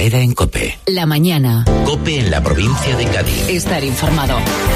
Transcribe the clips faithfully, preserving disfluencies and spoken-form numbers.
Herrera en COPE. La mañana. COPE en la provincia de Cádiz. Estar informado.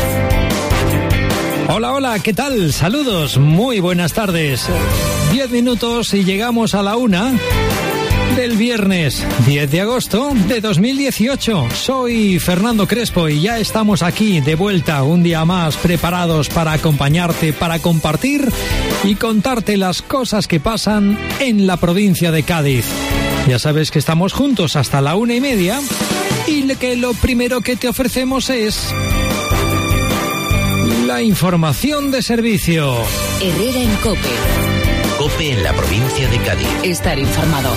Hola, hola, ¿qué tal? Saludos, muy buenas tardes. Diez minutos y llegamos a la una del viernes diez de agosto de dos mil dieciocho. Soy Fernando Crespo y ya estamos aquí de vuelta un día más, preparados para acompañarte, para compartir y contarte las cosas que pasan en la provincia de Cádiz. Ya sabes que estamos juntos hasta la una y media y que lo primero que te ofrecemos es la información de servicio. Herrera en COPE. COPE en la provincia de Cádiz. Estar informado.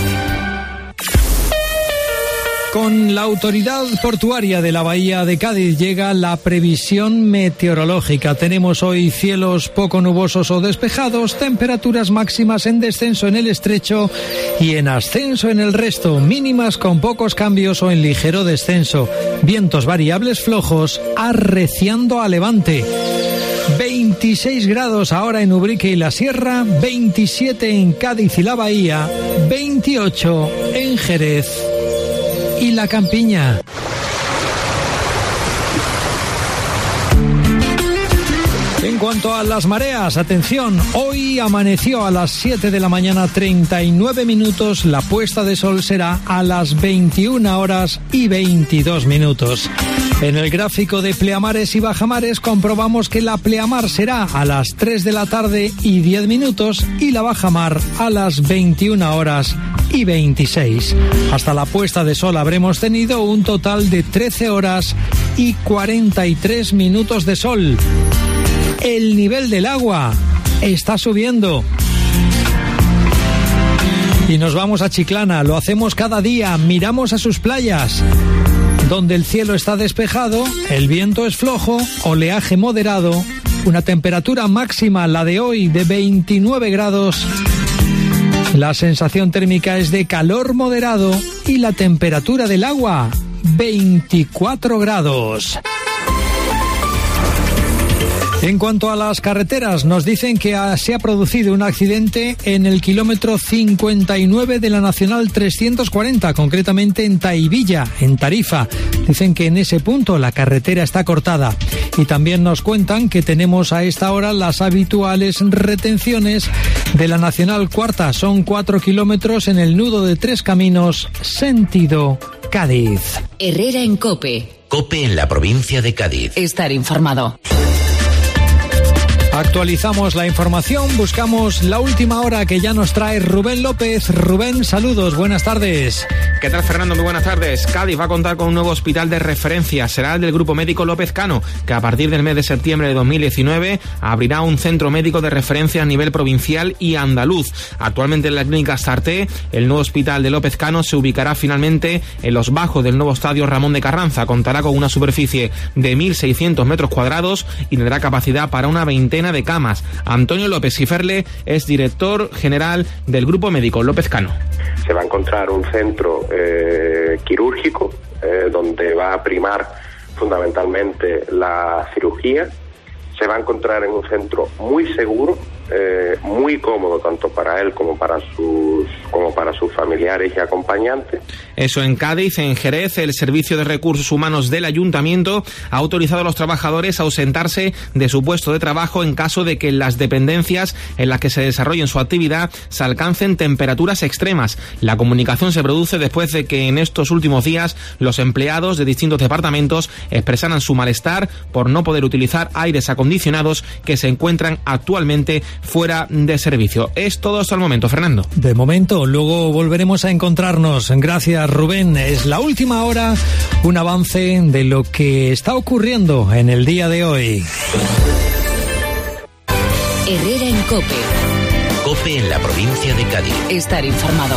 Con la Autoridad Portuaria de la Bahía de Cádiz llega la previsión meteorológica. Tenemos hoy cielos poco nubosos o despejados, temperaturas máximas en descenso en el estrecho y en ascenso en el resto, mínimas con pocos cambios o en ligero descenso, vientos variables flojos arreciando a levante. veintiséis grados ahora en Ubrique y la Sierra, veintisiete en Cádiz y la Bahía, veintiocho en Jerez y la Campiña. En cuanto a las mareas, atención, hoy amaneció a las siete de la mañana treinta y nueve minutos, la puesta de sol será a las veintiuna horas y veintidós minutos. En el gráfico de pleamares y bajamares comprobamos que la pleamar será a las tres de la tarde y diez minutos y la bajamar a las veintiuna horas y veintiséis. Hasta la puesta de sol habremos tenido un total de trece horas y cuarenta y tres minutos de sol. El nivel del agua está subiendo. Y nos vamos a Chiclana, lo hacemos cada día, miramos a sus playas, donde el cielo está despejado, el viento es flojo, oleaje moderado, una temperatura máxima, la de hoy, de veintinueve grados. La sensación térmica es de calor moderado y la temperatura del agua, veinticuatro grados. En cuanto a las carreteras, nos dicen que ha, se ha producido un accidente en el kilómetro cincuenta y nueve de la Nacional trescientos cuarenta, concretamente en Taivilla, en Tarifa. Dicen que en ese punto la carretera está cortada. Y también nos cuentan que tenemos a esta hora las habituales retenciones de la Nacional Cuarta. Son cuatro kilómetros en el nudo de Tres Caminos, sentido Cádiz. Herrera en COPE. COPE en la provincia de Cádiz. Estar informado. Actualizamos la información, buscamos la última hora que ya nos trae Rubén López. Rubén, saludos, buenas tardes. ¿Qué tal, Fernando? Muy buenas tardes. Cádiz va a contar con un nuevo hospital de referencia. Será el del Grupo Médico López Cano, que a partir del mes de septiembre de dos mil diecinueve abrirá un centro médico de referencia a nivel provincial y andaluz. Actualmente en la clínica Sarté, el nuevo hospital de López Cano se ubicará finalmente en los bajos del nuevo estadio Ramón de Carranza. Contará con una superficie de mil seiscientos metros cuadrados y tendrá capacidad para una veintena de camas. Antonio López Giferle es director general del Grupo Médico López Cano. Se va a encontrar un centro eh, quirúrgico eh, donde va a primar fundamentalmente la cirugía. Se va a encontrar en un centro muy seguro, eh, muy cómodo tanto para él como para sus como para sus familiares y acompañantes. Eso en Cádiz. En Jerez, el Servicio de Recursos Humanos del Ayuntamiento ha autorizado a los trabajadores a ausentarse de su puesto de trabajo en caso de que en las dependencias en las que se desarrollen su actividad se alcancen temperaturas extremas. La comunicación se produce después de que en estos últimos días los empleados de distintos departamentos expresaran su malestar por no poder utilizar aires acondicionados que se encuentran actualmente fuera de servicio. Es todo hasta el momento, Fernando. De momento, luego volveremos a encontrarnos. Gracias, Rubén. Es la última hora, un avance de lo que está ocurriendo en el día de hoy. Herrera en COPE. COPE en la provincia de Cádiz. Estar informado.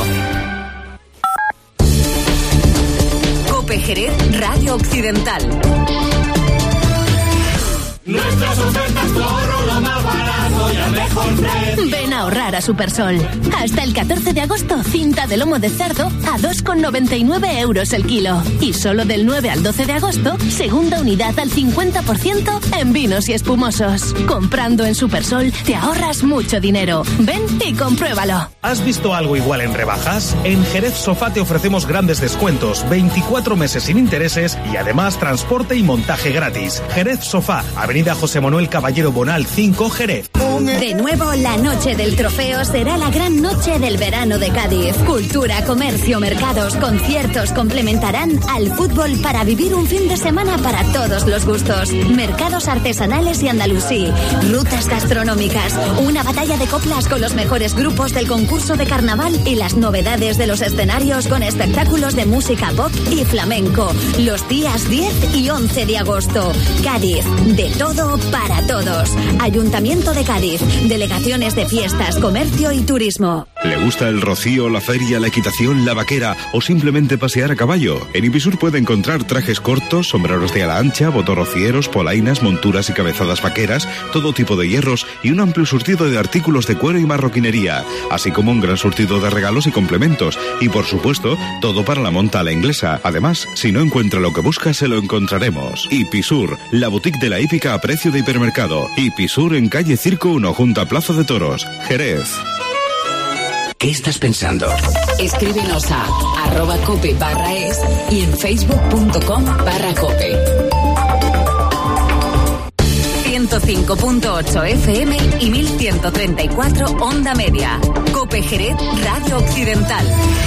COPE Jerez, Radio Occidental. Nuestras ofertas por lo más barato Ven a ahorrar a Supersol. Hasta el catorce de agosto, cinta de lomo de cerdo a dos con noventa y nueve euros el kilo. Y solo del nueve al doce de agosto, segunda unidad al cincuenta por ciento en vinos y espumosos. Comprando en Supersol te ahorras mucho dinero. Ven y compruébalo. ¿Has visto algo igual en rebajas? En Jerez Sofá te ofrecemos grandes descuentos, veinticuatro meses sin intereses y además transporte y montaje gratis. Jerez Sofá, Avenida José Manuel Caballero Bonal cinco, Jerez. De nuevo, la noche del trofeo será la gran noche del verano de Cádiz. Cultura, comercio, mercados, conciertos complementarán al fútbol para vivir un fin de semana para todos los gustos. Mercados artesanales y andalusí, rutas gastronómicas, una batalla de coplas con los mejores grupos del concurso de carnaval y las novedades de los escenarios con espectáculos de música pop y flamenco. Los días diez y once de agosto. Cádiz, de todo para todos. Ayuntamiento de Cádiz. Delegaciones de fiestas, comercio y turismo. ¿Le gusta el rocío, la feria, la equitación, la vaquera o simplemente pasear a caballo? En Ipisur puede encontrar trajes cortos, sombreros de ala ancha, botorrocieros, polainas, monturas y cabezadas vaqueras, todo tipo de hierros y un amplio surtido de artículos de cuero y marroquinería, así como un gran surtido de regalos y complementos. Y por supuesto, todo para la monta a la inglesa. Además, si no encuentra lo que busca, se lo encontraremos. Ipisur, la boutique de la hípica a precio de hipermercado. Ipisur en calle Circo uno, junto a Plaza de Toros, Jerez. ¿Qué estás pensando? Escríbenos a arroba cope barra es y en facebook.com barra cope. ciento cinco punto ocho F M y mil ciento treinta y cuatro Onda Media. Cope Jerez, Radio Occidental.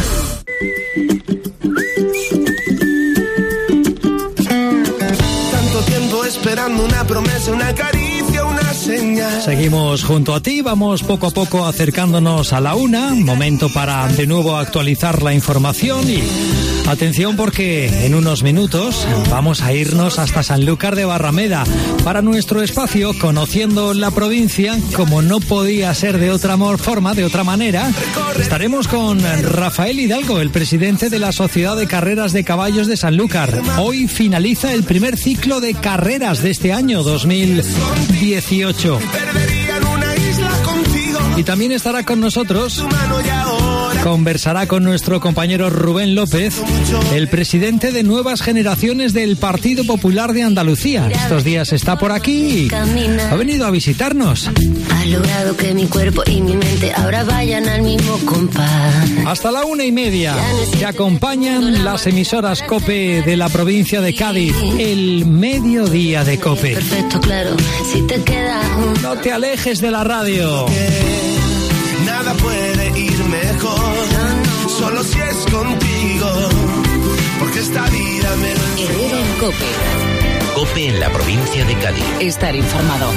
Tanto tiempo esperando una promesa, una caricia, una señal. Seguimos junto a ti, vamos poco a poco acercándonos a la una, momento para de nuevo actualizar la información y atención porque en unos minutos vamos a irnos hasta Sanlúcar de Barrameda para nuestro espacio Conociendo la Provincia, como no podía ser de otra forma, de otra manera. Estaremos con Rafael Hidalgo, el presidente de la Sociedad de Carreras de Caballos de Sanlúcar. Hoy finaliza el primer ciclo de carreras de este año dos mil dieciocho. Y también estará con nosotros, conversará con nuestro compañero Rubén López, el presidente de Nuevas Generaciones del Partido Popular de Andalucía. Estos días está por aquí y ha venido a visitarnos. Ha logrado que mi cuerpo y mi mente ahora vayan al mismo compás. Hasta la una y media te acompañan las emisoras COPE de la provincia de Cádiz, el mediodía de COPE. Perfecto, claro, si te queda un... No te alejes de la radio. Nada puede ir mejor, solo si es contigo, porque esta vida me... Herrera en COPE. COPE en la provincia de Cádiz. Estar informado.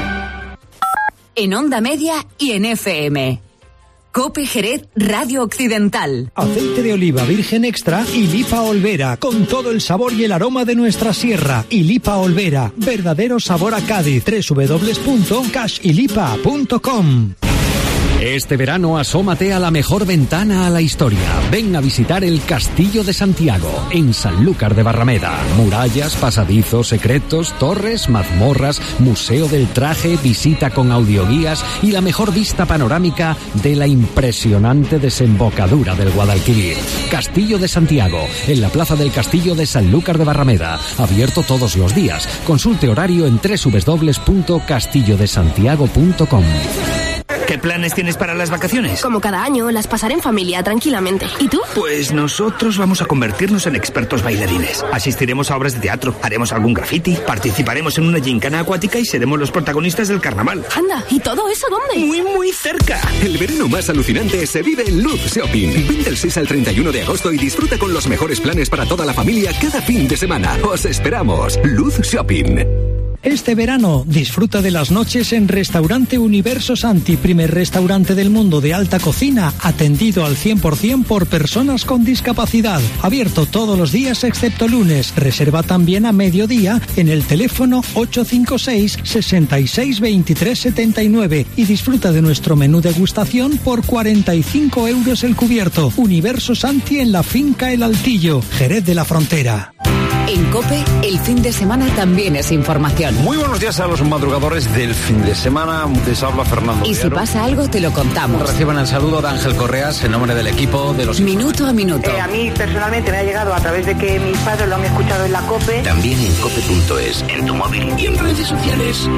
En Onda Media y en F M. COPE Jerez, Radio Occidental. Aceite de oliva virgen extra y Lipa Olvera, con todo el sabor y el aroma de nuestra sierra. Y Lipa Olvera, verdadero sabor a Cádiz. doble u doble u doble u punto cash y lipa punto com. Este verano asómate a la mejor ventana a la historia. Ven a visitar el Castillo de Santiago, en Sanlúcar de Barrameda. Murallas, pasadizos, secretos, torres, mazmorras, museo del traje, visita con audioguías y la mejor vista panorámica de la impresionante desembocadura del Guadalquivir. Castillo de Santiago, en la plaza del Castillo de Sanlúcar de Barrameda. Abierto todos los días. Consulte horario en doble u doble u doble u punto castillo de santiago punto com. ¿Qué planes tienes para las vacaciones? Como cada año, las pasaré en familia, tranquilamente. ¿Y tú? Pues nosotros vamos a convertirnos en expertos bailarines. Asistiremos a obras de teatro, haremos algún graffiti, participaremos en una gincana acuática y seremos los protagonistas del carnaval. Anda, ¿y todo eso dónde? Muy, muy cerca. El verano más alucinante se vive en Luz Shopping. Ven del seis al treinta y uno de agosto y disfruta con los mejores planes para toda la familia cada fin de semana. Os esperamos. Luz Shopping. Este verano disfruta de las noches en Restaurante Universo Santi, primer restaurante del mundo de alta cocina, atendido al cien por ciento por personas con discapacidad. Abierto todos los días excepto lunes. Reserva también a mediodía en el teléfono ocho cinco seis, seis seis dos tres siete nueve y disfruta de nuestro menú degustación por cuarenta y cinco euros el cubierto. Universo Santi en la finca El Altillo, Jerez de la Frontera. En COPE, el fin de semana también es información. Muy buenos días a los madrugadores del fin de semana. Les habla Fernando. Y si pasa algo, te lo contamos. Reciban el saludo de Ángel Correas en nombre del equipo de los... Minuto a minuto. Eh, a mí personalmente me ha llegado a través de que mis padres lo han escuchado en la COPE. También en cope punto es, en tu móvil y en redes sociales.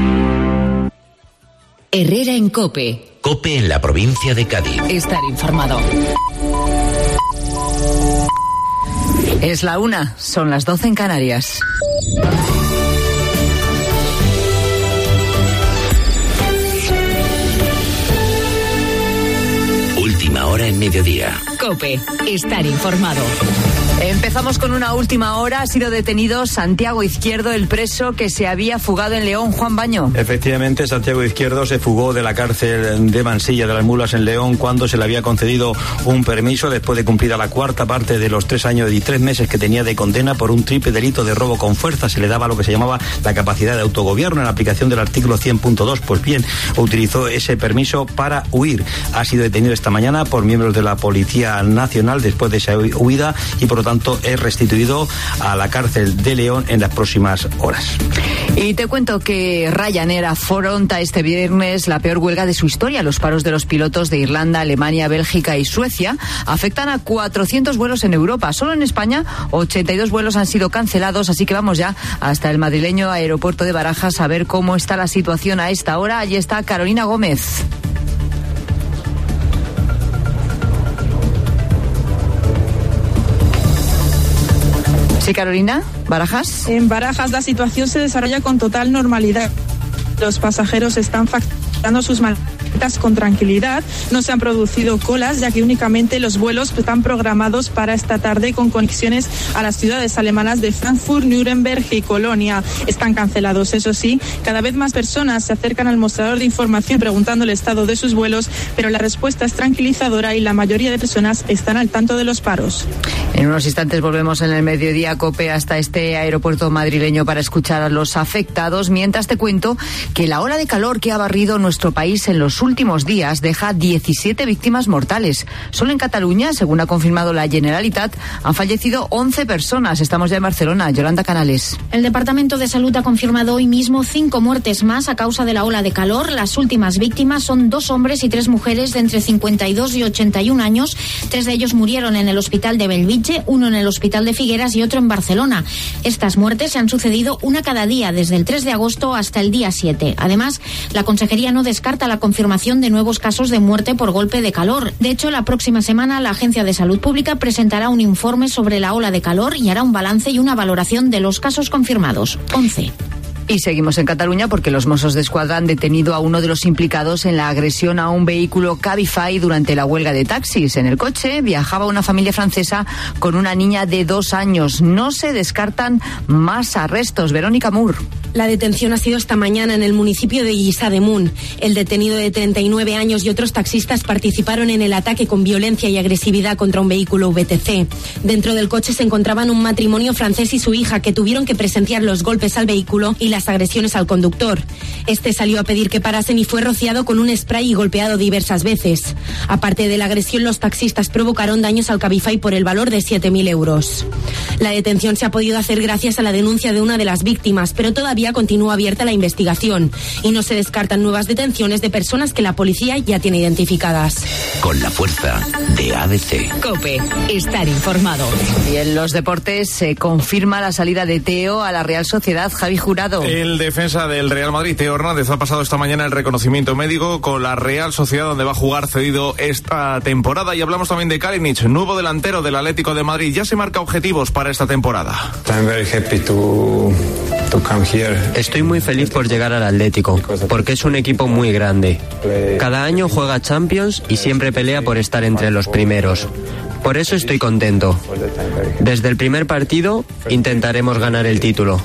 Herrera en COPE. COPE en la provincia de Cádiz. Estar informado. Es la una, son las doce en Canarias. Última hora en mediodía. COPE, estar informado. Empezamos con una última hora. Ha sido detenido Santiago Izquierdo, el preso que se había fugado en León. Juan Baño. Efectivamente, Santiago Izquierdo se fugó de la cárcel de Mansilla de las Mulas en León cuando se le había concedido un permiso después de cumplir a la cuarta parte de los tres años y tres meses que tenía de condena por un triple delito de robo con fuerza. Se le daba lo que se llamaba la capacidad de autogobierno en la aplicación del artículo cien punto dos. Pues bien, utilizó ese permiso para huir. Ha sido detenido esta mañana por miembros de la Policía Nacional después de esa huida y por lo tanto es restituido a la cárcel de León en las próximas horas. Y te cuento que Ryanair afronta este viernes la peor huelga de su historia. Los paros de los pilotos de Irlanda, Alemania, Bélgica y Suecia afectan a cuatrocientos vuelos en Europa. Solo en España ochenta y dos vuelos han sido cancelados, así que vamos ya hasta el madrileño aeropuerto de Barajas a ver cómo está la situación a esta hora. Allí está Carolina Gómez. Sí, Carolina, ¿Barajas? En Barajas la situación se desarrolla con total normalidad. Los pasajeros están facturando sus maletas con tranquilidad. No se han producido colas, ya que únicamente los vuelos están programados para esta tarde con conexiones a las ciudades alemanas de Frankfurt, Nuremberg y Colonia. Están cancelados, eso sí. Cada vez más personas se acercan al mostrador de información preguntando el estado de sus vuelos, pero la respuesta es tranquilizadora y la mayoría de personas están al tanto de los paros. En unos instantes volvemos en el mediodía COPE hasta este aeropuerto madrileño para escuchar a los afectados. Mientras te cuento que la ola de calor que ha barrido nuestro país en los últimos días deja diecisiete víctimas mortales. Solo en Cataluña, según ha confirmado la Generalitat, han fallecido once personas. Estamos ya en Barcelona. Yolanda Canales. El Departamento de Salud ha confirmado hoy mismo cinco muertes más a causa de la ola de calor. Las últimas víctimas son dos hombres y tres mujeres de entre cincuenta y dos y ochenta y un años. Tres de ellos murieron en el hospital de Bellvitge, uno en el hospital de Figueras y otro en Barcelona. Estas muertes se han sucedido una cada día desde el tres de agosto hasta el día siete. Además, la Consejería no descarta la confirmación de nuevos casos de muerte por golpe de calor. De hecho, la próxima semana la Agencia de Salud Pública presentará un informe sobre la ola de calor y hará un balance y una valoración de los casos confirmados. once. Y seguimos en Cataluña porque los Mossos d'Esquadra han detenido a uno de los implicados en la agresión a un vehículo Cabify durante la huelga de taxis. En el coche viajaba una familia francesa con una niña de dos años. No se descartan más arrestos. Verónica Moore. La detención ha sido esta mañana en el municipio de Lliçà d'Amunt. El detenido de treinta y nueve años y otros taxistas participaron en el ataque con violencia y agresividad contra un vehículo V T C. Dentro del coche se encontraban un matrimonio francés y su hija que tuvieron que presenciar los golpes al vehículo y las agresiones al conductor. Este salió a pedir que parasen y fue rociado con un spray y golpeado diversas veces. Aparte de la agresión, los taxistas provocaron daños al Cabify por el valor de siete mil euros. La detención se ha podido hacer gracias a la denuncia de una de las víctimas, pero todavía continúa abierta la investigación y no se descartan nuevas detenciones de personas que la policía ya tiene identificadas. Con la fuerza de A B C. COPE, estar informado. Y en los deportes se confirma la salida de Teo a la Real Sociedad. Javi Jurado. El defensa del Real Madrid, Teo Hernández, ha pasado esta mañana el reconocimiento médico con la Real Sociedad, donde va a jugar cedido esta temporada. Y hablamos también de Kalinic, nuevo delantero del Atlético de Madrid. Ya se marca objetivos para esta temporada. I'm very happy to, to come here. Estoy muy feliz por llegar al Atlético, porque es un equipo muy grande. Cada año juega Champions y siempre pelea por estar entre los primeros. Por eso estoy contento. Desde el primer partido intentaremos ganar el título.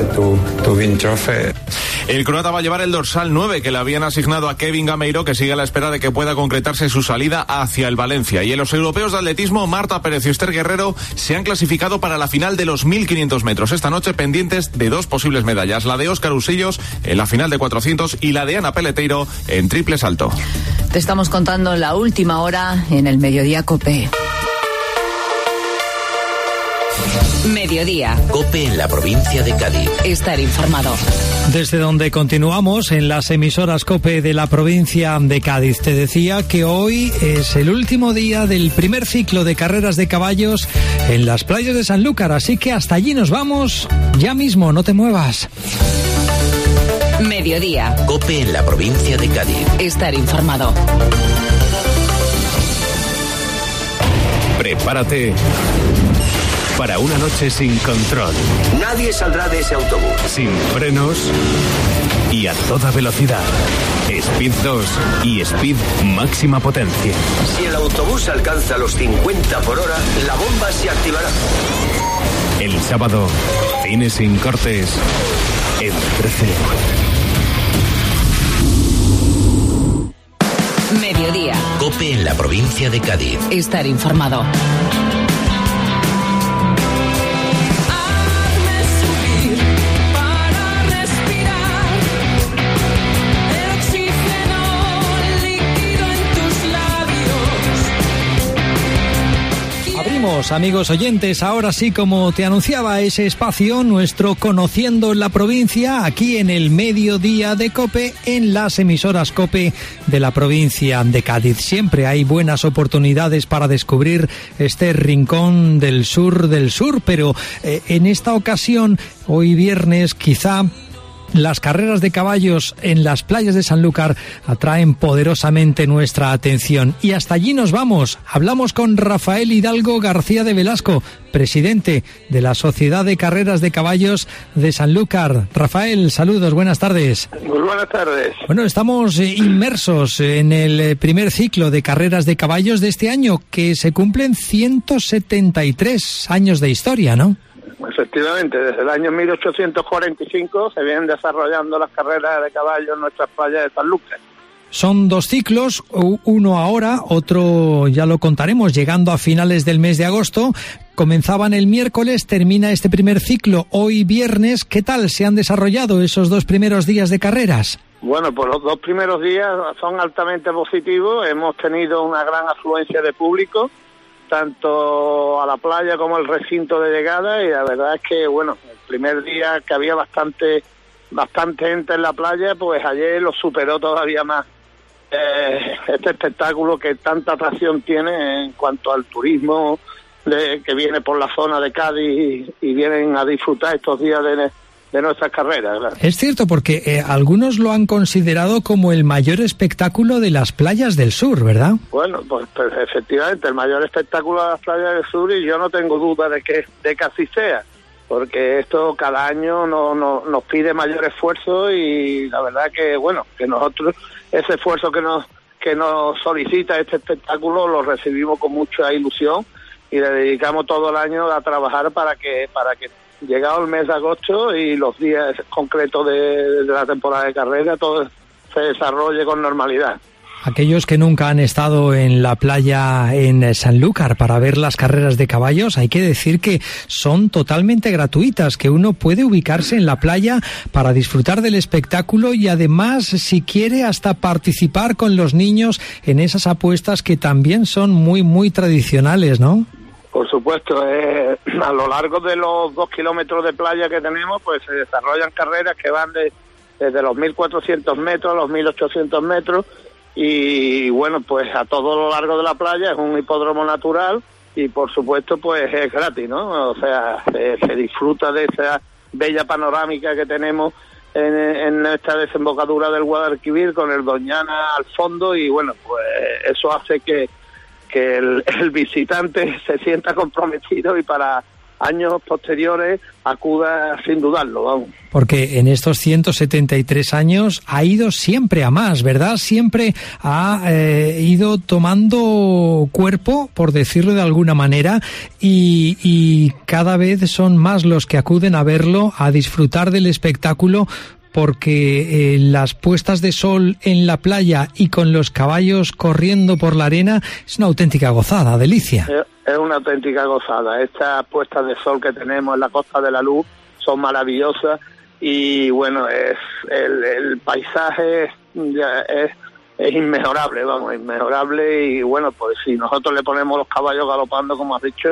El croata va a llevar el dorsal nueve que le habían asignado a Kevin Gameiro, que sigue a la espera de que pueda concretarse su salida hacia el Valencia. Y en los europeos de atletismo, Marta Pérez y Esther Guerrero se han clasificado para la final de los mil quinientos metros. Esta noche pendientes de dos posibles medallas, la de Óscar Usillos en la final de cuatrocientos y la de Ana Peleteiro en triple salto. Te estamos contando la última hora en el Mediodía COPE. Mediodía. COPE en la provincia de Cádiz. Estar informado. Desde donde continuamos en las emisoras COPE de la provincia de Cádiz. Te decía que hoy es el último día del primer ciclo de carreras de caballos en las playas de Sanlúcar, así que hasta allí nos vamos ya mismo, no te muevas. Mediodía. COPE en la provincia de Cádiz. Estar informado. Prepárate para una noche sin control. Nadie saldrá de ese autobús. Sin frenos y a toda velocidad. Speed dos y Speed máxima potencia. Si el autobús alcanza los cincuenta por hora, la bomba se activará. El sábado, cine sin cortes en trece. Mediodía. COPE en la provincia de Cádiz. Estar informado. Amigos oyentes, ahora sí, como te anunciaba ese espacio, nuestro Conociendo la Provincia, aquí en el mediodía de COPE, en las emisoras COPE de la provincia de Cádiz. Siempre hay buenas oportunidades para descubrir este rincón del sur del sur, pero eh, en esta ocasión, hoy viernes, quizá las carreras de caballos en las playas de Sanlúcar atraen poderosamente nuestra atención. Y hasta allí nos vamos. Hablamos con Rafael Hidalgo García de Velasco, presidente de la Sociedad de Carreras de Caballos de Sanlúcar. Rafael, saludos, buenas tardes. Muy buenas tardes. Bueno, estamos inmersos en el primer ciclo de carreras de caballos de este año, que se cumplen ciento setenta y tres años de historia, ¿no? Efectivamente, desde el año mil ochocientos cuarenta y cinco se vienen desarrollando las carreras de caballos en nuestras playas de Sanlúcar. Son dos ciclos, uno ahora, otro ya lo contaremos, llegando a finales del mes de agosto. Comenzaban el miércoles, termina este primer ciclo hoy viernes. ¿Qué tal se han desarrollado esos dos primeros días de carreras? Bueno, pues los dos primeros días son altamente positivos. Hemos tenido una gran afluencia de público, tanto a la playa como al recinto de llegada, y la verdad es que, bueno, el primer día que había bastante bastante gente en la playa, pues ayer lo superó todavía más eh, este espectáculo que tanta atracción tiene en cuanto al turismo de, que viene por la zona de Cádiz y, y vienen a disfrutar estos días de, de nuestras carreras, ¿verdad? Es cierto, porque eh, algunos lo han considerado como el mayor espectáculo de las playas del sur, ¿verdad? Bueno, pues, pues efectivamente, el mayor espectáculo de las playas del sur, y yo no tengo duda de que de que así sea, porque esto cada año no, no, nos pide mayor esfuerzo, y la verdad que, bueno, que nosotros ese esfuerzo que nos que nos solicita este espectáculo lo recibimos con mucha ilusión y le dedicamos todo el año a trabajar para que para que llegado el mes de agosto y los días concretos de, de la temporada de carrera, todo se desarrolle con normalidad. Aquellos que nunca han estado en la playa en Sanlúcar para ver las carreras de caballos, hay que decir que son totalmente gratuitas, que uno puede ubicarse en la playa para disfrutar del espectáculo y además, si quiere, hasta participar con los niños en esas apuestas que también son muy, muy tradicionales, ¿no? Por supuesto, eh, a lo largo de los dos kilómetros de playa que tenemos, pues se desarrollan carreras que van de, desde los mil cuatrocientos metros a los mil ochocientos metros, y bueno, pues a todo lo largo de la playa es un hipódromo natural y por supuesto pues es gratis, ¿no? O sea, se, se disfruta de esa bella panorámica que tenemos en, en esta desembocadura del Guadalquivir con el Doñana al fondo, y bueno, pues eso hace que que el, el visitante se sienta comprometido y para años posteriores acuda sin dudarlo, vamos. Porque en estos ciento setenta y tres años ha ido siempre a más, ¿verdad? Siempre ha eh, ido tomando cuerpo, por decirlo de alguna manera, y, y cada vez son más los que acuden a verlo, a disfrutar del espectáculo, porque eh, las puestas de sol en la playa y con los caballos corriendo por la arena es una auténtica gozada, delicia. Es una auténtica gozada. Estas puestas de sol que tenemos en la Costa de la Luz son maravillosas, y bueno, es el, el paisaje ya es, es inmejorable, vamos, inmejorable, y bueno, pues si nosotros le ponemos los caballos galopando, como has dicho,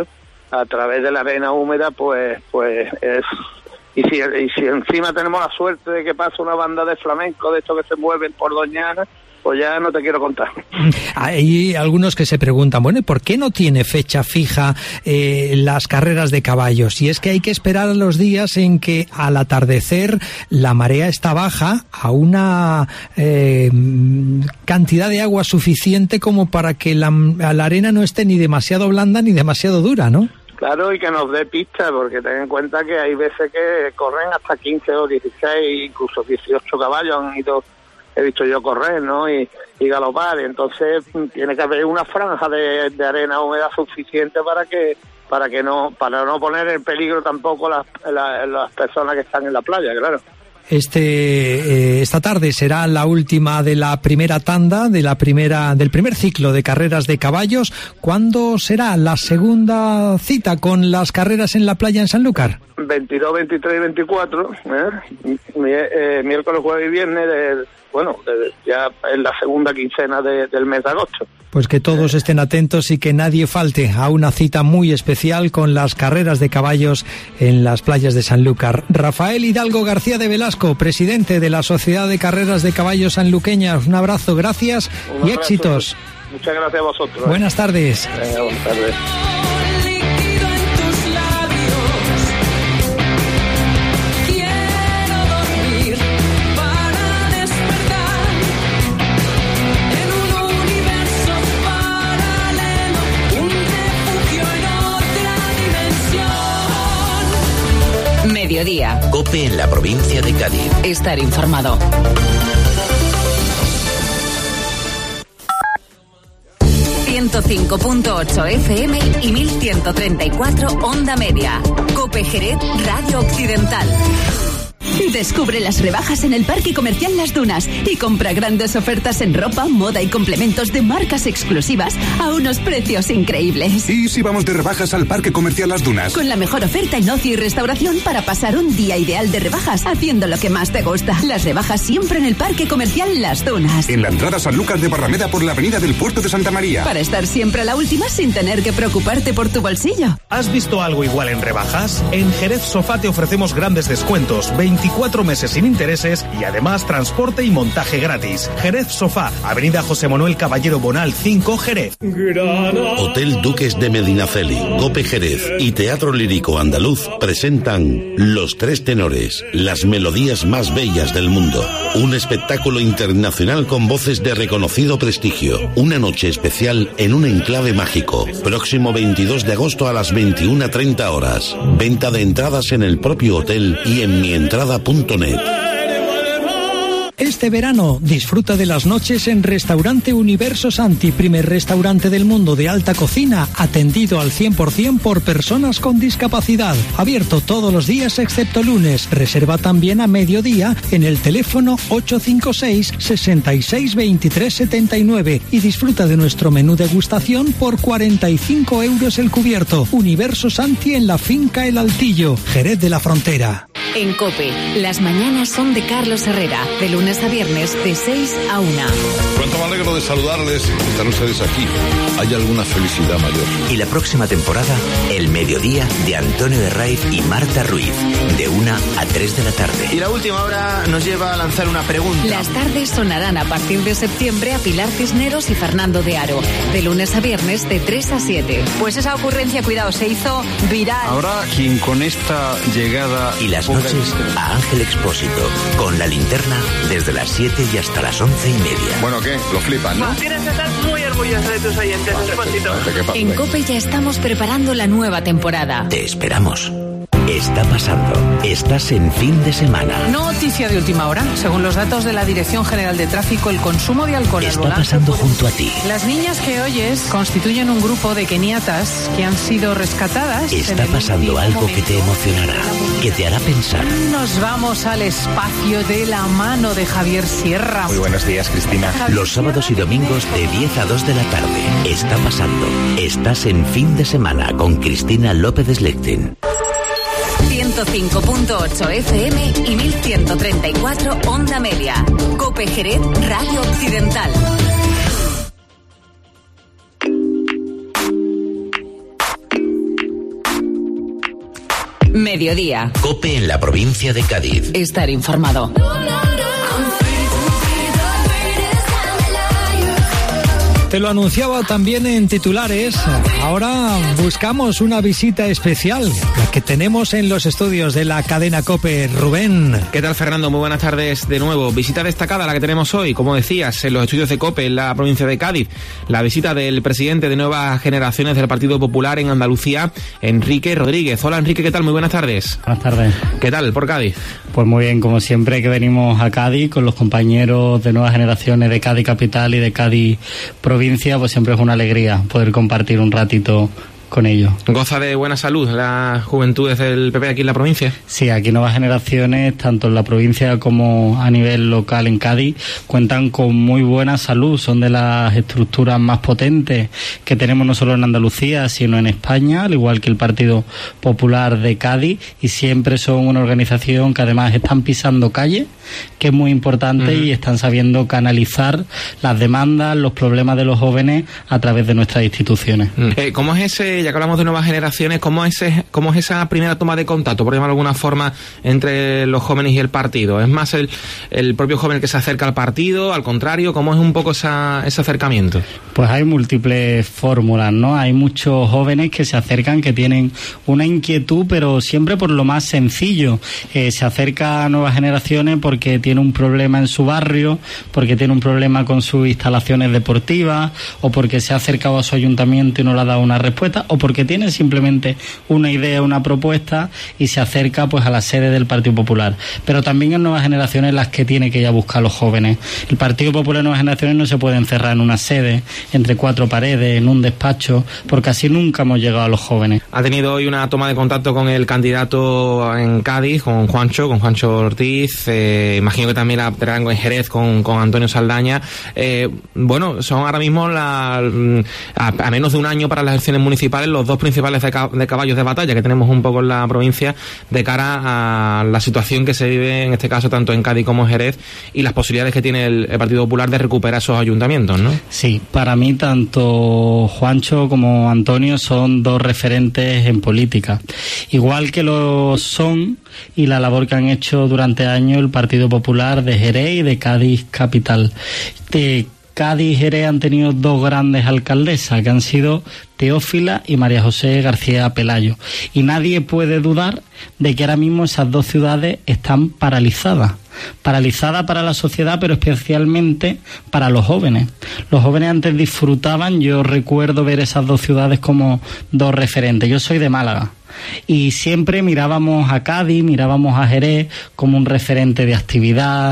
a través de la arena húmeda, pues pues es... Y si, y si encima tenemos la suerte de que pasa una banda de flamenco, de estos que se mueven por Doñana, pues ya no te quiero contar. Hay algunos que se preguntan, bueno, ¿y por qué no tiene fecha fija eh, las carreras de caballos? Y es que hay que esperar a los días en que al atardecer la marea está baja a una eh, cantidad de agua suficiente como para que la, la arena no esté ni demasiado blanda ni demasiado dura, ¿no? Claro, y que nos dé pista, porque ten en cuenta que hay veces que corren hasta quince o dieciséis, incluso dieciocho caballos han ido, he visto yo correr, ¿no? Y, y galopar, entonces tiene que haber una franja de, de arena húmeda suficiente para que para que no para no poner en peligro tampoco las, las, las personas que están en la playa, claro. Este eh, esta tarde será la última de la primera tanda, de la primera del primer ciclo de carreras de caballos. ¿Cuándo será la segunda cita con las carreras en la playa en Sanlúcar? veintidós, veintitrés y veinticuatro, ¿eh? Mi, eh, miércoles, jueves y viernes, de, bueno, de, ya en la segunda quincena de, del mes de agosto. Pues que todos estén atentos y que nadie falte a una cita muy especial con las carreras de caballos en las playas de Sanlúcar. Rafael Hidalgo García de Velasco, presidente de la Sociedad de Carreras de Caballos Sanluqueñas. Un abrazo, gracias un y abrazo, éxitos. Muchas gracias a vosotros. Buenas tardes. Venga, buenas tardes. Mediodía. COPE en la provincia de Cádiz. Estar informado. ciento cinco punto ocho F M y mil ciento treinta y cuatro Onda Media. COPE Jerez, Radio Occidental. Descubre las rebajas en el Parque Comercial Las Dunas y compra grandes ofertas en ropa, moda y complementos de marcas exclusivas a unos precios increíbles. ¿Y si vamos de rebajas al Parque Comercial Las Dunas? Con la mejor oferta en ocio y restauración para pasar un día ideal de rebajas haciendo lo que más te gusta. Las rebajas siempre en el Parque Comercial Las Dunas. En la entrada Sanlúcar de Barrameda por la avenida del Puerto de Santa María. Para estar siempre a la última sin tener que preocuparte por tu bolsillo. ¿Has visto algo igual en rebajas? En Jerez Sofá te ofrecemos grandes descuentos, veinticuatro meses sin intereses y además transporte y montaje gratis. Jerez Sofá, avenida José Manuel Caballero Bonal cinco, Jerez. Hotel Duques de Medinaceli, COPE Jerez y Teatro Lírico Andaluz presentan Los Tres Tenores, las melodías más bellas del mundo. Un espectáculo internacional con voces de reconocido prestigio. Una noche especial en un enclave mágico. Próximo veintidós de agosto a las veintiuna treinta horas. Venta de entradas en el propio hotel y en mientrada punto net. Este verano disfruta de las noches en Restaurante Universo Santi, primer restaurante del mundo de alta cocina, atendido al cien por ciento por personas con discapacidad. Abierto todos los días excepto lunes. Reserva también a mediodía en el teléfono ocho cinco seis, seis seis, dos tres siete nueve y disfruta de nuestro menú degustación por cuarenta y cinco euros el cubierto. Universo Santi en la finca El Altillo, Jerez de la Frontera. En COPE, las mañanas son de Carlos Herrera, de lunes a viernes de seis a una. Cuánto me alegro de saludarles, estar ustedes aquí. Hay alguna felicidad mayor. Y la próxima temporada, El Mediodía de Antonio de Raiz y Marta Ruiz, de una a tres de la tarde. Y la última hora nos lleva a lanzar una pregunta. Las tardes sonarán a partir de septiembre a Pilar Cisneros y Fernando de Aro, de lunes a viernes de tres a siete. Pues esa ocurrencia, cuidado, se hizo viral. Ahora, quien con esta llegada... Y las noches a Ángel Expósito, con La Linterna desde las siete y hasta las once y media. Bueno, ¿qué? Lo flipan, ¿no? Tienes que estar muy orgulloso de tus oyentes, Expósito. En COPE ya estamos preparando la nueva temporada. Te esperamos. Está pasando. Estás en fin de semana. Noticia de última hora. Según los datos de la Dirección General de Tráfico, el consumo de alcohol al Está volante... pasando junto a ti. Las niñas que oyes constituyen un grupo de keniatas que han sido rescatadas... Está pasando algo que te emocionará, que te hará pensar. Nos vamos al espacio de la mano de Javier Sierra. Muy buenos días, Cristina. Los sábados y domingos de diez a dos de la tarde. Está pasando. Estás en fin de semana con Cristina López Lectin. ciento cinco punto ocho F M y mil ciento treinta y cuatro Onda Media. COPE Jerez, Radio Occidental. Mediodía. COPE en la provincia de Cádiz. Estar informado. Te lo anunciaba también en titulares. Ahora buscamos una visita especial, la que tenemos en los estudios de la cadena COPE. Rubén. ¿Qué tal, Fernando? Muy buenas tardes de nuevo. Visita destacada la que tenemos hoy, como decías, en los estudios de COPE en la provincia de Cádiz. La visita del presidente de Nuevas Generaciones del Partido Popular en Andalucía, Enrique Rodríguez. Hola, Enrique, ¿qué tal? Muy buenas tardes. Buenas tardes. ¿Qué tal por Cádiz? Pues muy bien, como siempre que venimos a Cádiz con los compañeros de Nuevas Generaciones de Cádiz Capital y de Cádiz Provincia, pues siempre es una alegría poder compartir un ratito con ellos. ¿Goza de buena salud la juventud desde el P P aquí en la provincia? Sí, aquí Nuevas Generaciones, tanto en la provincia como a nivel local en Cádiz, cuentan con muy buena salud. Son de las estructuras más potentes que tenemos no solo en Andalucía, sino en España, al igual que el Partido Popular de Cádiz, y siempre son una organización que además están pisando calle, que es muy importante, uh-huh. y están sabiendo canalizar las demandas, los problemas de los jóvenes a través de nuestras instituciones. Uh-huh. Eh, ¿Cómo es ese, ya que hablamos de Nuevas Generaciones, cómo es, ese, cómo es esa primera toma de contacto, por llamarlo de alguna forma, entre los jóvenes y el partido? ¿Es más el, el propio joven que se acerca al partido, al contrario? ¿Cómo es un poco esa, ese acercamiento? Pues hay múltiples fórmulas, ¿no? Hay muchos jóvenes que se acercan, que tienen una inquietud, pero siempre por lo más sencillo. Eh, se acerca a Nuevas Generaciones porque que tiene un problema en su barrio, porque tiene un problema con sus instalaciones deportivas, o porque se ha acercado a su ayuntamiento y no le ha dado una respuesta, o porque tiene simplemente una idea, una propuesta, y se acerca pues a la sede del Partido Popular. Pero también en Nuevas Generaciones las que tiene que ir a buscar a los jóvenes. El Partido Popular en Nuevas Generaciones no se puede encerrar en una sede, entre cuatro paredes, en un despacho, porque así nunca hemos llegado a los jóvenes. Ha tenido hoy una toma de contacto con el candidato en Cádiz, con Juancho, con Juancho Ortiz, eh, imagino que también la tendrán en Jerez con, con Antonio Saldaña. Eh, bueno, son ahora mismo la, a, a menos de un año para las elecciones municipales los dos principales de, de caballos de batalla que tenemos un poco en la provincia de cara a la situación que se vive en este caso tanto en Cádiz como en Jerez y las posibilidades que tiene el, el Partido Popular de recuperar esos ayuntamientos, ¿no? Sí, para mí tanto Juancho como Antonio son dos referentes en política, igual que lo son y la labor que han hecho durante años el Partido Popular de Jerez y de Cádiz Capital. De Cádiz y Jerez han tenido dos grandes alcaldesas que han sido Teófila y María José García Pelayo, y nadie puede dudar de que ahora mismo esas dos ciudades están paralizadas. Paralizada para la sociedad, pero especialmente para los jóvenes. Los jóvenes antes disfrutaban, yo recuerdo ver esas dos ciudades como dos referentes. Yo soy de Málaga y siempre mirábamos a Cádiz, mirábamos a Jerez como un referente de actividad,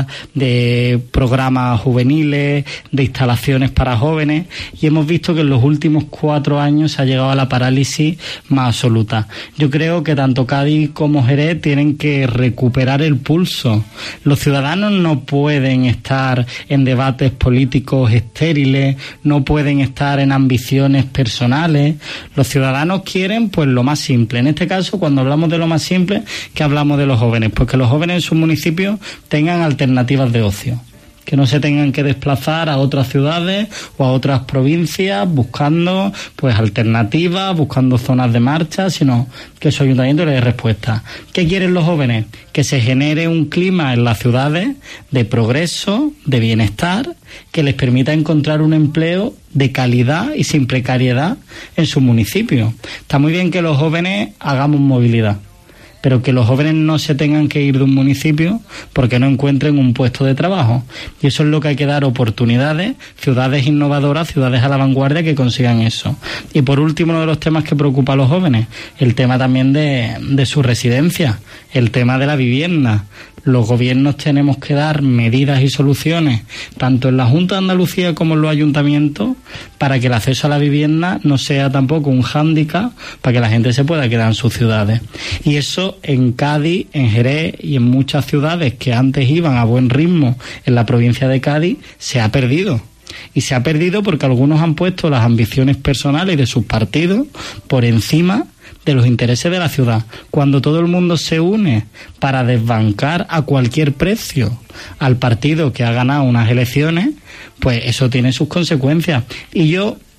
de programas juveniles, de instalaciones para jóvenes, y hemos visto que en los últimos cuatro años se ha llegado a la parálisis más absoluta. Yo creo que tanto Cádiz como Jerez tienen que recuperar el pulso. Los ciudadanos no pueden estar en debates políticos estériles, no pueden estar en ambiciones personales. Los ciudadanos quieren pues lo más simple. En este caso, cuando hablamos de lo más simple, ¿qué hablamos de los jóvenes? Pues que los jóvenes en sus municipios tengan alternativas de ocio, que no se tengan que desplazar a otras ciudades o a otras provincias buscando pues alternativas, buscando zonas de marcha, sino que su ayuntamiento le dé respuesta. ¿Qué quieren los jóvenes? Que se genere un clima en las ciudades de progreso, de bienestar, que les permita encontrar un empleo de calidad y sin precariedad en su municipio. Está muy bien que los jóvenes hagamos movilidad, pero que los jóvenes no se tengan que ir de un municipio porque no encuentren un puesto de trabajo. Y eso es lo que hay que dar oportunidades, ciudades innovadoras, ciudades a la vanguardia que consigan eso. Y por último, uno de los temas que preocupa a los jóvenes, el tema también de, de su residencia, el tema de la vivienda. Los gobiernos tenemos que dar medidas y soluciones, tanto en la Junta de Andalucía como en los ayuntamientos, para que el acceso a la vivienda no sea tampoco un hándicap para que la gente se pueda quedar en sus ciudades. Y eso en Cádiz, en Jerez y en muchas ciudades que antes iban a buen ritmo en la provincia de Cádiz, se ha perdido. Y se ha perdido porque algunos han puesto las ambiciones personales de sus partidos por encima de los intereses de la ciudad. Cuando todo el mundo se une para desbancar a cualquier precio al partido que ha ganado unas elecciones, pues eso tiene sus consecuencias. Y yo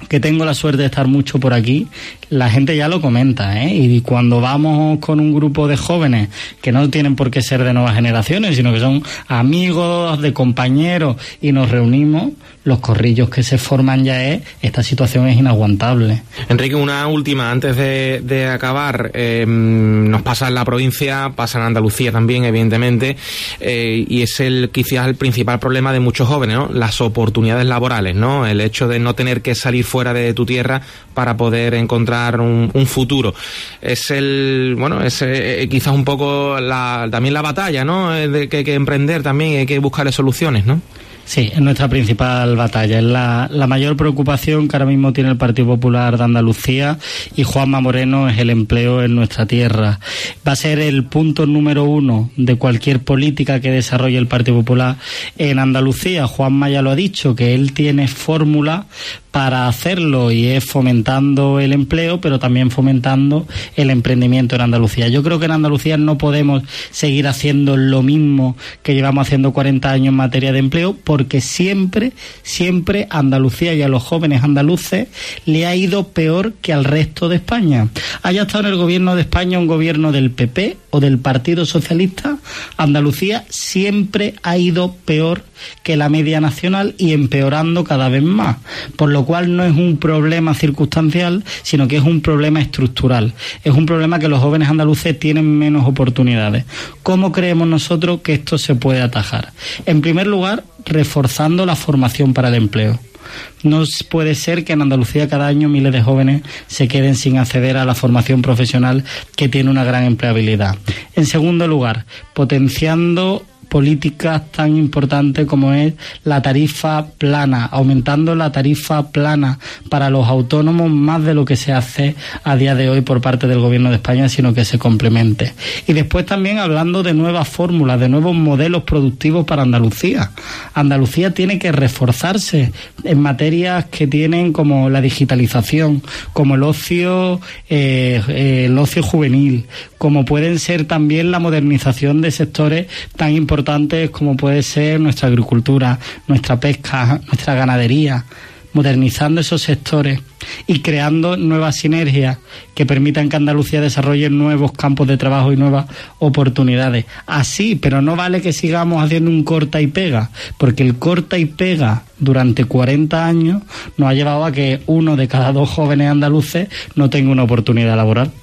que tengo la suerte de estar mucho por aquí, la gente ya lo comenta, ¿eh? Y cuando vamos con un grupo de jóvenes que no tienen por qué ser de nuevas generaciones, sino que son amigos, de compañeros, y nos reunimos, los corrillos que se forman ya es, esta situación es inaguantable. Enrique, una última, antes de, de acabar, eh, nos pasa en la provincia, pasa en Andalucía también, evidentemente, eh, y es el quizás el principal problema de muchos jóvenes, ¿no? Las oportunidades laborales, ¿no? El hecho de no tener que salir fuera de tu tierra para poder encontrar un, un futuro. Es el, bueno, es eh, quizás un poco la, también la batalla, ¿no? De que hay que emprender también, hay que buscarle soluciones, ¿no? Sí, es nuestra principal batalla, es la, la mayor preocupación que ahora mismo tiene el Partido Popular de Andalucía, y Juanma Moreno es el empleo en nuestra tierra. Va a ser el punto número uno de cualquier política que desarrolle el Partido Popular en Andalucía. Juanma ya lo ha dicho, que él tiene fórmula para hacerlo, y es fomentando el empleo, pero también fomentando el emprendimiento en Andalucía. Yo creo que en Andalucía no podemos seguir haciendo lo mismo que llevamos haciendo cuarenta años en materia de empleo, porque siempre, siempre Andalucía y a los jóvenes andaluces le ha ido peor que al resto de España. Haya estado en el gobierno de España un gobierno del P P o del Partido Socialista, Andalucía siempre ha ido peor que la media nacional, y empeorando cada vez más, por lo cual no es un problema circunstancial, sino que es un problema estructural. Es un problema que los jóvenes andaluces tienen menos oportunidades. ¿Cómo creemos nosotros que esto se puede atajar? En primer lugar, reforzando la formación para el empleo. No puede ser que en Andalucía cada año miles de jóvenes se queden sin acceder a la formación profesional, que tiene una gran empleabilidad. En segundo lugar, potenciando políticas tan importantes como es la tarifa plana, aumentando la tarifa plana para los autónomos más de lo que se hace a día de hoy por parte del Gobierno de España, sino que se complemente. Y después también hablando de nuevas fórmulas, de nuevos modelos productivos para Andalucía. Andalucía tiene que reforzarse en materias que tienen como la digitalización, como el ocio, eh, eh, el ocio juvenil, como pueden ser también la modernización de sectores tan importantes como puede ser nuestra agricultura, nuestra pesca, nuestra ganadería, modernizando esos sectores y creando nuevas sinergias que permitan que Andalucía desarrolle nuevos campos de trabajo y nuevas oportunidades. Así, pero no vale que sigamos haciendo un corta y pega, porque el corta y pega durante cuarenta años nos ha llevado a que uno de cada dos jóvenes andaluces no tenga una oportunidad laboral.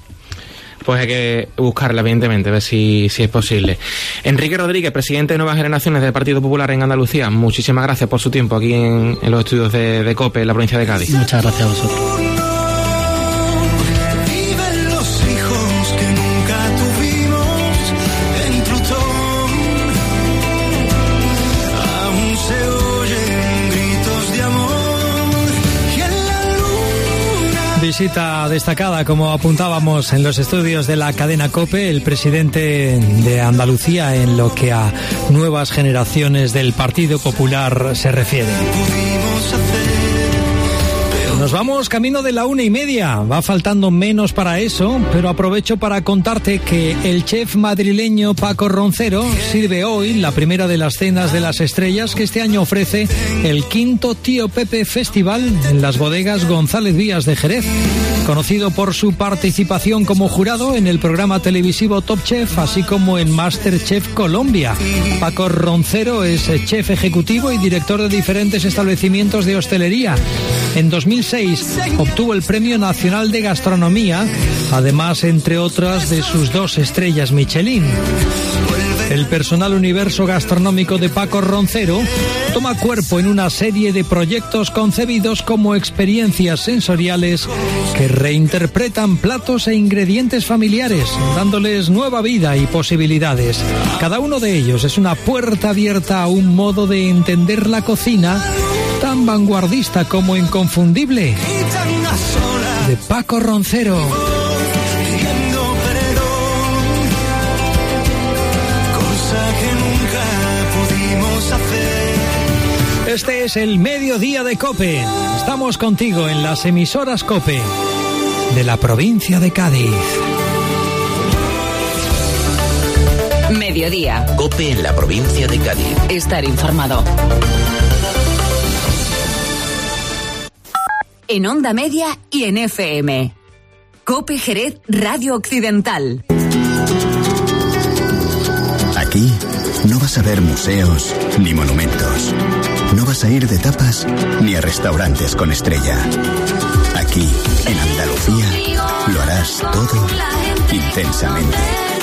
Pues hay que buscarla, evidentemente, a ver si, si es posible. Enrique Rodríguez, presidente de Nuevas Generaciones del Partido Popular en Andalucía, muchísimas gracias por su tiempo aquí en, en los estudios de, de COPE, en la provincia de Cádiz. Muchas gracias a vosotros. Visita destacada, como apuntábamos en los estudios de la cadena COPE, el presidente de Andalucía en lo que a nuevas generaciones del Partido Popular se refiere. Nos vamos camino de la una y media. Va faltando menos para eso, pero aprovecho para contarte que el chef madrileño Paco Roncero sirve hoy la primera de las cenas de las estrellas que este año ofrece el quinto Tío Pepe Festival en las bodegas González Vías de Jerez. Conocido por su participación como jurado en el programa televisivo Top Chef, así como en MasterChef Colombia. Paco Roncero es chef ejecutivo y director de diferentes establecimientos de hostelería. En dos mil seis obtuvo el Premio Nacional de Gastronomía, además, entre otras, de sus dos estrellas Michelin. El personal universo gastronómico de Paco Roncero toma cuerpo en una serie de proyectos concebidos como experiencias sensoriales que reinterpretan platos e ingredientes familiares, dándoles nueva vida y posibilidades. Cada uno de ellos es una puerta abierta a un modo de entender la cocina tan vanguardista como inconfundible, de Paco Roncero. Este es el Mediodía de COPE. Estamos contigo en las emisoras COPE de la provincia de Cádiz. Mediodía. COPE en la provincia de Cádiz. Estar informado. en Onda Media y en F M. COPE Jerez Radio Occidental. Aquí no vas a ver museos ni monumentos. No vas a ir de tapas ni a restaurantes con estrella. Aquí, en Andalucía, lo harás todo intensamente.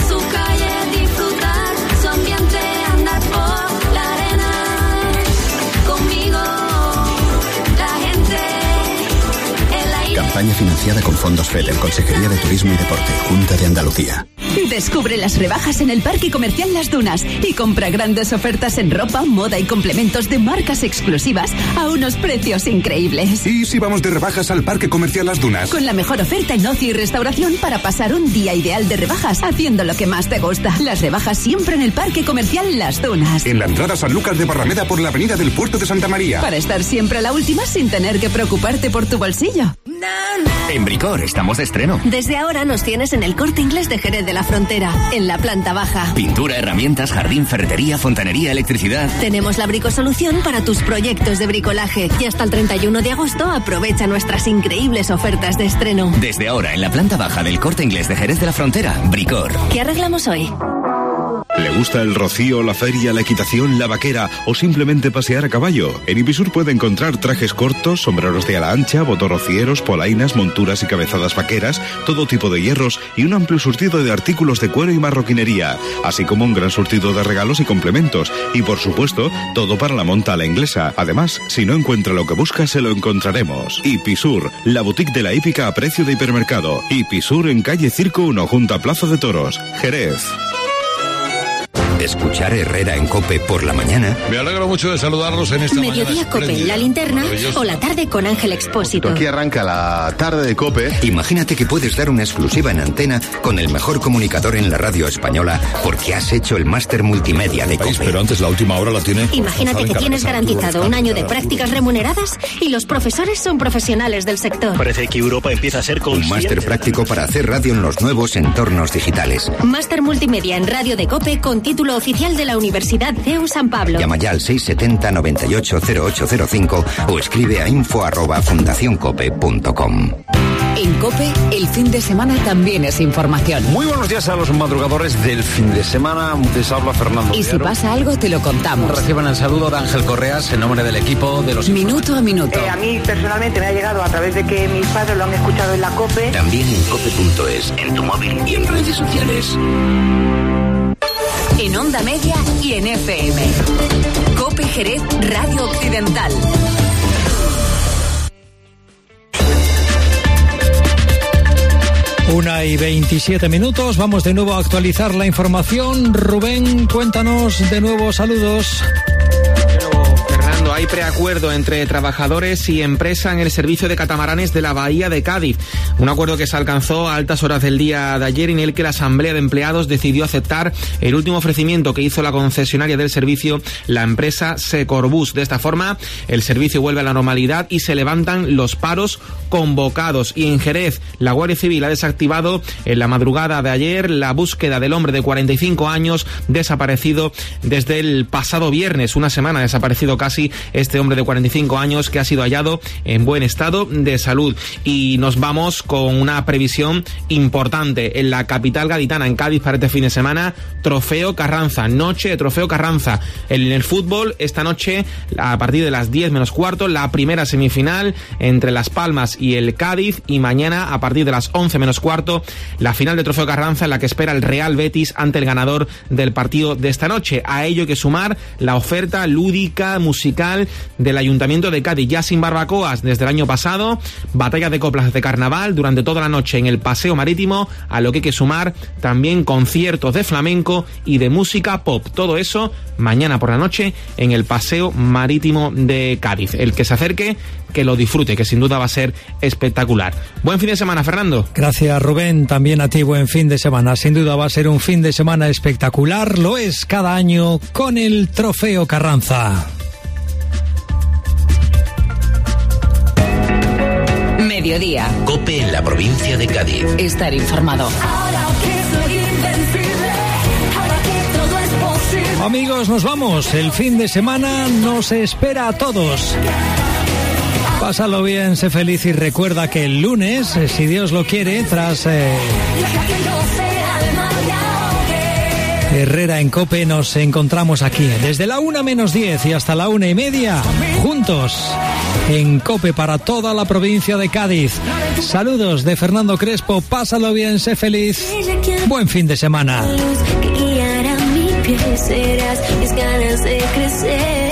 Campaña financiada con fondos FEDER, Consejería de Turismo y Deporte, Junta de Andalucía. Descubre las rebajas en el Parque Comercial Las Dunas y compra grandes ofertas en ropa, moda y complementos de marcas exclusivas a unos precios increíbles. ¿Y si vamos de rebajas al Parque Comercial Las Dunas? Con la mejor oferta en ocio y restauración para pasar un día ideal de rebajas haciendo lo que más te gusta. Las rebajas siempre en el Parque Comercial Las Dunas. En la entrada Sanlúcar de Barrameda por la avenida del Puerto de Santa María. Para estar siempre a la última sin tener que preocuparte por tu bolsillo. En Bricor estamos de estreno. Desde ahora nos tienes en el Corte Inglés de Jerez de la Frontera, en la planta baja. Pintura, herramientas, jardín, ferretería, fontanería, electricidad. Tenemos la bricosolución para tus proyectos de bricolaje. Y hasta el treinta y uno de agosto aprovecha nuestras increíbles ofertas de estreno. Desde ahora en la planta baja del Corte Inglés de Jerez de la Frontera, Bricor. ¿Qué arreglamos hoy? ¿Le gusta el rocío, la feria, la equitación, la vaquera o simplemente pasear a caballo? En Ipisur puede encontrar trajes cortos, sombreros de ala ancha, botorrocieros, polainas, monturas y cabezadas vaqueras, todo tipo de hierros y un amplio surtido de artículos de cuero y marroquinería, así como un gran surtido de regalos y complementos. Y por supuesto, todo para la monta a la inglesa. Además, si no encuentra lo que busca, se lo encontraremos. Ipisur, la boutique de la hípica a precio de hipermercado. Ipisur en calle Circo uno junto a Plaza de Toros, Jerez. Escuchar Herrera en COPE por la mañana. Me alegro mucho de saludarlos en esta Mediodía COPE en la linterna o la tarde con Ángel Expósito. Aquí arranca la tarde de COPE. Imagínate que puedes dar una exclusiva en antena con el mejor comunicador en la radio española porque has hecho el máster multimedia de COPE. Pero antes la última hora la tiene. Imagínate que tienes garantizado un año de prácticas remuneradas y los profesores son profesionales del sector. Parece que Europa empieza a ser consciente. Un máster práctico para hacer radio en los nuevos entornos digitales. Máster multimedia en radio de COPE con título oficial de la Universidad C E U San Pablo. Llama ya al seis setenta noventa y ocho cero ocho cero cinco o escribe a info arroba fundacioncope punto com. En COPE, el fin de semana también es información. Muy buenos días a los madrugadores del fin de semana. Les habla Fernando Y Diaro. si pasa algo, te lo contamos. Reciban el saludo de Ángel Correas en nombre del equipo de los... Minuto a minuto. Eh, a mí personalmente me ha llegado a través de que mis padres lo han escuchado en la COPE. También en cope punto es, en tu móvil y en redes sociales. En Onda Media y en F M. COPE Jerez Radio Occidental. Una y veintisiete minutos, vamos de nuevo a actualizar la información. Rubén, cuéntanos de nuevo, saludos. Fernando, hay preacuerdo entre trabajadores y empresa en el servicio de catamaranes de la Bahía de Cádiz. Un acuerdo que se alcanzó a altas horas del día de ayer en el que la Asamblea de Empleados decidió aceptar el último ofrecimiento que hizo la concesionaria del servicio, la empresa Secorbus. De esta forma, el servicio vuelve a la normalidad y se levantan los paros convocados. Y en Jerez, la Guardia Civil ha desactivado en la madrugada de ayer la búsqueda del hombre de cuarenta y cinco años desaparecido desde el pasado viernes. Una semana desaparecido casi este hombre de cuarenta y cinco años que ha sido hallado en buen estado de salud. Y nos vamos con una previsión importante en la capital gaditana, en Cádiz, para este fin de semana. Trofeo Carranza, noche de Trofeo Carranza. En el fútbol, esta noche, a partir de las diez menos cuarto, la primera semifinal entre Las Palmas y el Cádiz, y mañana, a partir de las once menos cuarto, la final de Trofeo Carranza, en la que espera el Real Betis ante el ganador del partido de esta noche. A ello hay que sumar la oferta lúdica, musical del Ayuntamiento de Cádiz, ya sin barbacoas desde el año pasado, batalla de coplas de carnaval durante toda la noche en el Paseo Marítimo, a lo que hay que sumar también conciertos de flamenco y de música pop. Todo eso mañana por la noche en el Paseo Marítimo de Cádiz. El que se acerque, que lo disfrute, que sin duda va a ser espectacular. Buen fin de semana, Fernando. Gracias, Rubén. También a ti, buen fin de semana. Sin duda va a ser un fin de semana espectacular. Lo es cada año con el Trofeo Carranza. Mediodía. COPE en la provincia de Cádiz. Estar informado. Amigos, nos vamos. El fin de semana nos espera a todos. Pásalo bien, sé feliz y recuerda que el lunes, si Dios lo quiere, tras eh, Herrera en COPE, nos encontramos aquí desde la una menos diez y hasta la una y media, juntos en COPE para toda la provincia de Cádiz. Saludos de Fernando Crespo, pásalo bien, sé feliz, buen fin de semana. Serás mis ganas de crecer.